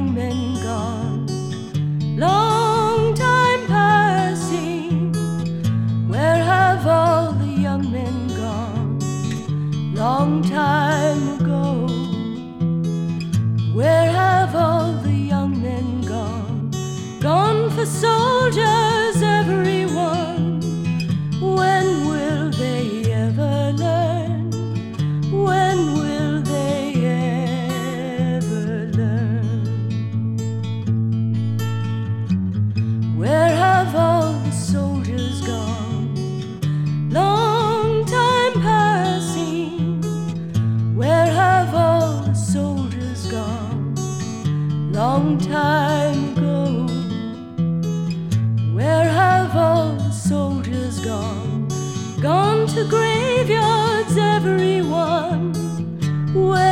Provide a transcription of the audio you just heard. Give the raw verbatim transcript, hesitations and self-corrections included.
young men gone, long time passing. Where have all the young men gone, long time ago? Where have all the young men gone, gone for soldiers, everyone? When will they ever learn? When will they ever learn? Where have all the soldiers gone, long time passing? Where have all the soldiers gone, long time ago? Where have all the soldiers gone, gone to graveyards, everyone? Where